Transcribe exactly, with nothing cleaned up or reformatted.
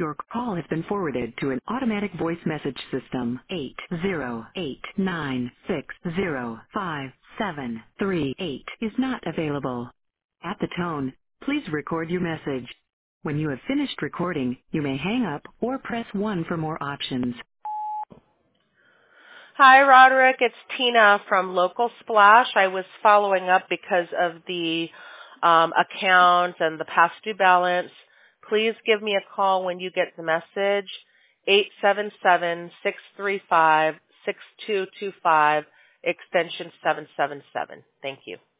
Your call has been forwarded to an automatic voice message system. eight zero eight nine six zero five seven three eight is not available. At the tone, please record your message. When you have finished recording, you may hang up or press one for more options. Hi, Roderick. It's Tina from Local Splash. I was following up because of the um, account and the past due balance. Please give me a call when you get the message, eight seven seven, six three five, six two two five, extension seven seven seven. Thank you.